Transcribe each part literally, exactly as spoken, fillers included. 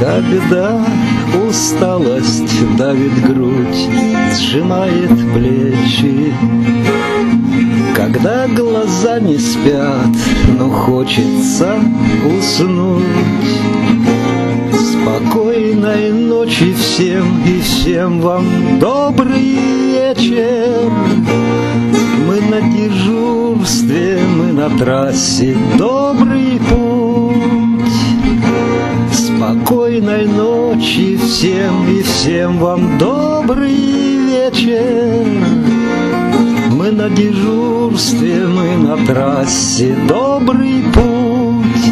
Когда усталость давит грудь, сжимает плечи, когда глаза не спят, но хочется уснуть. Спокойной ночи всем и всем вам добрый вечер. Мы на дежурстве, мы на трассе, добрый путь. Спокойной ночи всем и всем вам добрый вечер. Мы на дежурстве, мы на трассе, добрый путь.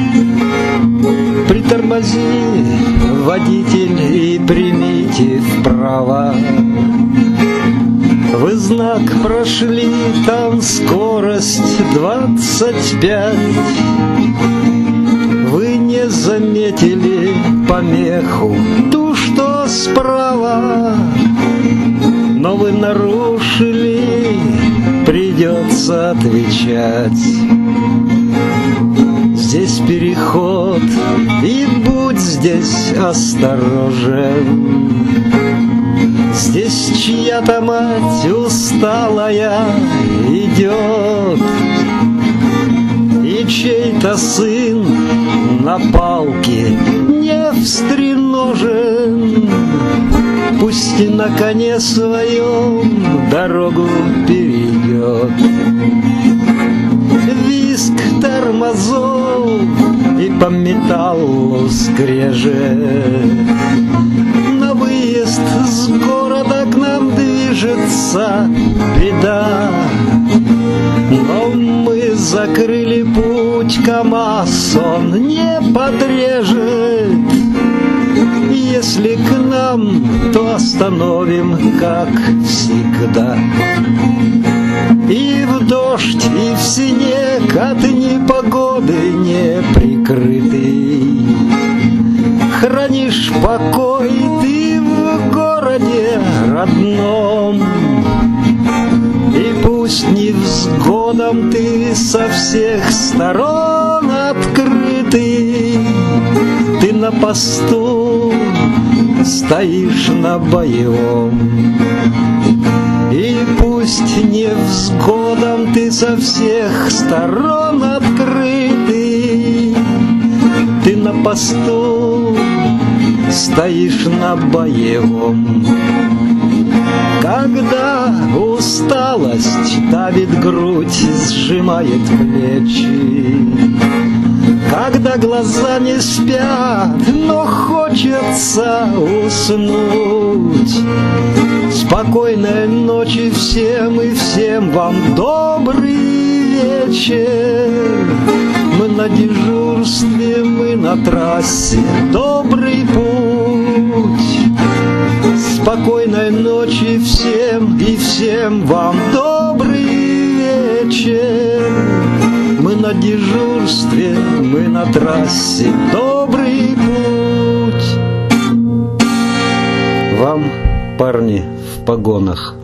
Притормози, водитель, и примите вправо. Вы знак прошли, там скорость двадцать пять. Вы не заметили помеху, ту, что справа, но вы нарушили, придется отвечать. Здесь переход, и будь здесь осторожен. Здесь чья-то мать усталая идет, и чей-то сын на палке не встреножен. Пусть и на коне своем дорогу перейдет. Визг тормозов и по металлу скрежет. На выезд с города к нам движется беда, но мы закрыли путь, КамАЗ он не подрежет. Если к нам, то остановим, как всегда. И в дождь, и в снег от непогоды не прикрытый. Хранишь покой ты в городе родном, и пусть невзгодам ты со всех сторон открытый. Ты на посту стоишь на боевом, и пусть невзгодам ты со всех сторон открытый. Ты на посту стоишь на боевом. Когда усталость давит грудь, сжимает плечи, когда глаза не спят, но хочется уснуть. Спокойной ночи всем и всем вам добрый вечер. Мы на дежурстве, мы на трассе, добрый путь. Спокойной ночи всем и всем вам добрый вечер. Мы на дежурстве, мы на трассе, добрый путь. Вам, парни в погонах,